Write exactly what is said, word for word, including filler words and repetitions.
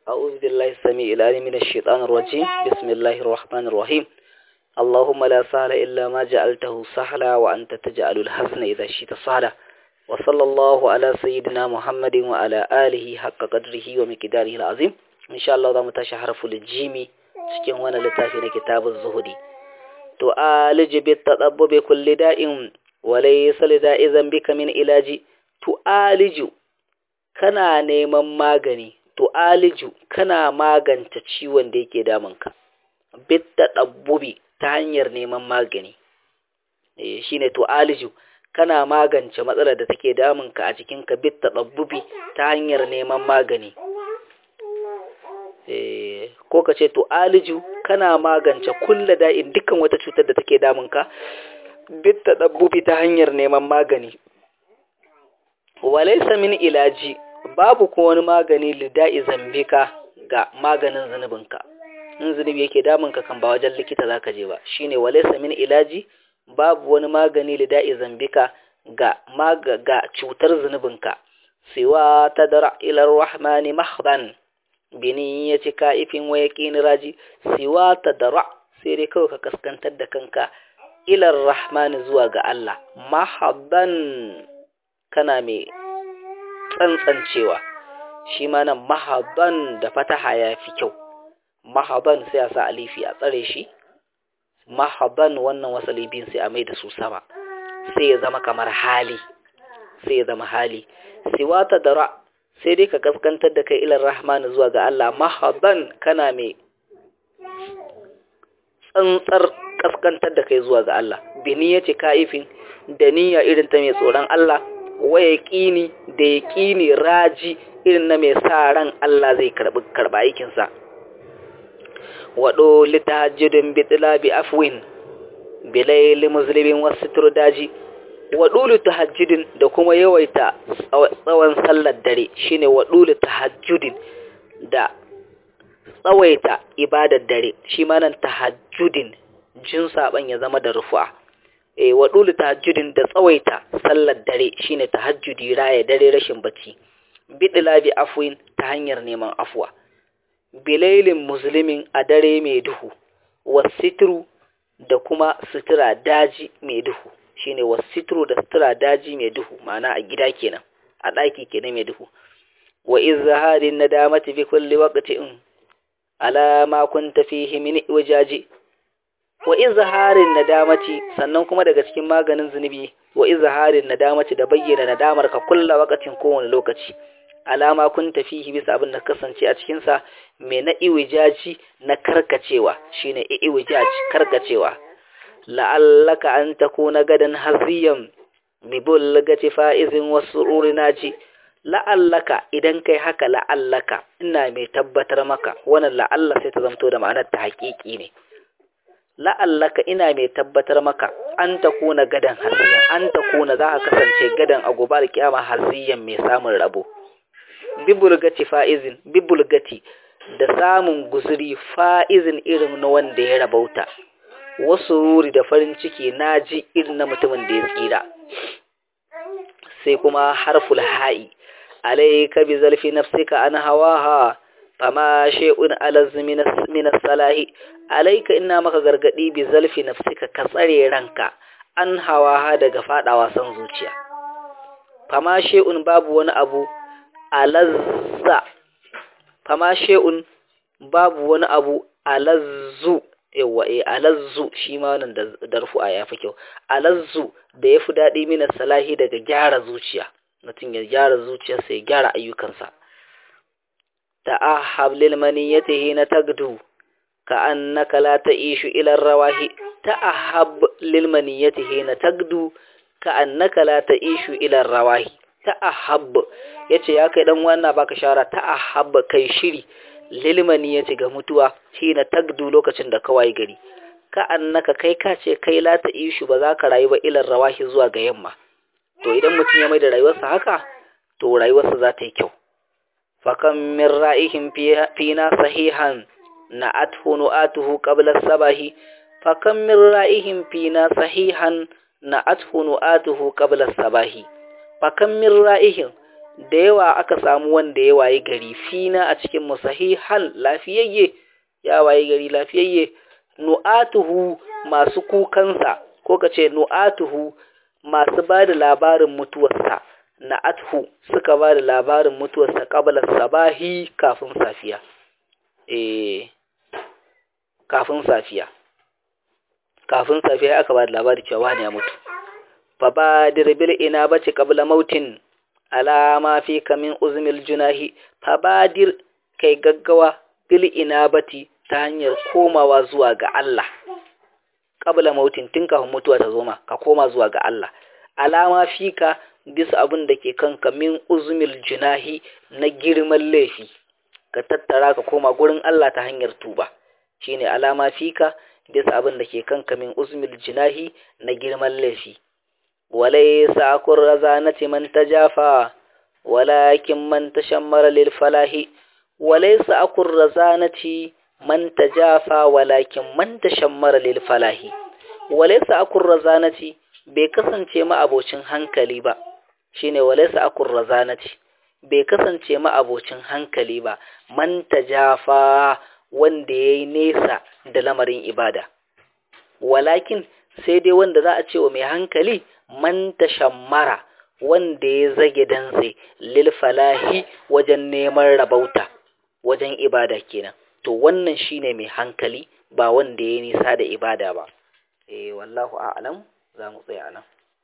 أعوذ بالله السميع العليم من الشيطان الرجيم بسم الله الرحمن الرحيم اللهم لا سهل إلا ما جعلته سهلا وأنت تجعل الحزن إذا شئت سهلا وصلى الله على سيدنا محمد وعلى آله حق قدره ومقداره العظيم إن شاء الله ضم تشحرف الجيمي cikin wannan littafi na kitabuz zuhudi to aliji bi tadabbu bi kulli da'in wa laysa li da'i zambika min ilaji to aliju kana neman magani to aliju kana magance ciwon da yake damunka bi tadabbubi ta hanyar neman magani eh shine to aliju kana magance matsalar da take damunka a cikin ka bi tadabbubi ta hanyar neman magani eh ko ka ce to aliju kana magance kulla da'in dukkan wata cutar da take damunka bit tadabbubi ta hanyar neman magani walaysa min ilaji babu ko wani magani lida'i zambika ga maganin zanubinka in zanubi yake damunka kan ba wajen likita zaka je ba shine walaysa min ilaji babu wani magani lida'i zambika ga maga ga cutar zanubinka siwa tadra ila arrahmani mahdan biniyyati ka'ifin wa yaqin raji siwa tadra sai dai kawai ka kaskantar da kanka ila arrahman zuwa ga Allah mahabban kana mai tsantsancewa shi ma nan mahabban da fataha ya fi kyau mahabban sai a sa alifi a tsare shi mahabban wannan wasali bin sai a mai da su sama sai ya zama kamar hali sai ya zama hali siwa tadra sai dai ka kaskantar da kai ilar rahmanu zuwa ga Allah mahabban kana mai tsantsar kaskantar da kai zuwa ga Allah bini yace kaifin da niyya irin ta mai tsoron Allah wa yaqini da yaqini raji irin na mai sa ran Allah zai karbi karba aikin sa wado litahajjudin bitla bi afwin bilayl muslimin wasitru daji waɗulu tahajjudin da kuma yawaita tsawon sallar dare shine waɗulu tahajjudin da tsawaita ibadar dare shi ma nan tahajjudin jin saban ya zama da rufu'a eh waɗulu tahajjudin da tsawaita sallar dare shine tahajjudi raya dare rashin bacci bidla bi afwin ta hanyar neman afwa bilailin muslimin a dare mai duhu wasitru da kuma sutura daji mai duhu shine wasitru da sutura daji mai duhu ma'ana a gida kenan a ɗaki kenan mai duhu wa izharin nadamati bi kulli waqtin ala ma kunta fihi min wajaji wa izharin nadamati sannan kuma daga cikin maganin zunubi wa izharin nadamati da bayyana nadamar ka kullu waqtin kowane lokaci ala ma kunta fihi bisa abin da kasance a cikin sa me na iwijaji na karkacewa shine iwijaj karkacewa la'allaka an takuna gadan haziyan bibulgati faizin wasururi naji la'allaka idan kai haka la'allaka ina mai tabbatar maka wannan la'alla sai ta zamto da ma'anar ta haƙiƙi ne la'allaka ina mai tabbatar maka an takuna gadan haziyan an takuna za ka kasance gadan a gobe alkiyama haziyan mai samun rabo bibulgati faizin bibulgati da samun guzuri faizin irin na wanda ya rabauta wasu ruri da farin ciki na ji irin na mutumin da ya tsira sai kuma harful ha'i alayka bi zalfi nafsika an hawaha fama shay'un alaz min salahi alayka ina maka gargadi bi zalfi nafsika ka tsare ranka an hawaha daga fadawa san zuciya fama shay'un babu wani abu alazza fama shay'un babu wani abu alazzu yawa eh alazzu shi ma wannan da rufu'a yafi kyau alazzu da yafi dadi mina salahi daga gyara zuciya mutum ya gyara zuciyarsa ya gyara ayyukansa ta'ahab lil maniyatihi na tagdu ka annaka la ta'ishu ila rawahi ta'ahab lil maniyatihi na tagdu ka annaka la ta'ishu ila rawahi ta'ahab yace ya kai dan wannan baka shara ta'ahab kai shiri lilmani yace ga mutuwa shine tagdu lokacin da kawai gari ka annaka kai ka ce kai la ta ishu ba za ka rayu ba ilar rawahi zuwa ga yamma to idan mutum ya mai da rayuwarsa haka to rayuwarsa za ta yi kyau fa kam min ra'ihim fina sahihan na'athu nu'atuhu qabla sabahi fa kam min ra'ihim fina sahihan na'athu nu'atuhu qabla sabahi fa kam min ra'ihim da yawa aka samu wanda ya waye gari fina a cikin mu sahihan lafiyayye ya waye gari lafiyayye nu'atuhu masu kukansa ko kace nu'atuhu masu bada labarin mutuwarsa na'athu suka bada labarin mutuwarsa qabla sabahi kafin safiya eh kafin safiya kafin safiya aka bada labari cewa wani ya mutu fa badir bil inabati qabla mautin ala ma fi kamin uzmil junahi fa badir kai gaggawa bil inabati ta hanyar komawa zuwa ga Allah qabla mautin tun kafin mutuwa ta zo ma ka koma zuwa ga Allah alama fika bisa abin da ke kanka min uzmil junahi na girman laifi ka tattara ka koma gurin Allah ta hanyar tuba shine alama fika bisa abin da ke kanka min uzmil junahi na girman laifi walaysa akur razanati man tajafa walakin man tashammara lil falahi walaysa akur razanati man tajafa walakin man tashammara lil falahi walaysa akur razanati bai kasance ma abocin hankali ba shine walaysa akur razanati bai kasance ma abocin hankali ba man tajafa wanda yayi nesa da lamarin ibada walakin sai dai wanda za a ce wa mai hankali man tashammara wanda ya zage dantse lil falahi wajen neman rabauta wajen ibada kenan to wannan shine mai hankali ba wanda ya nisa da ibada ba eh wallahu a'lam za mu tsaya nan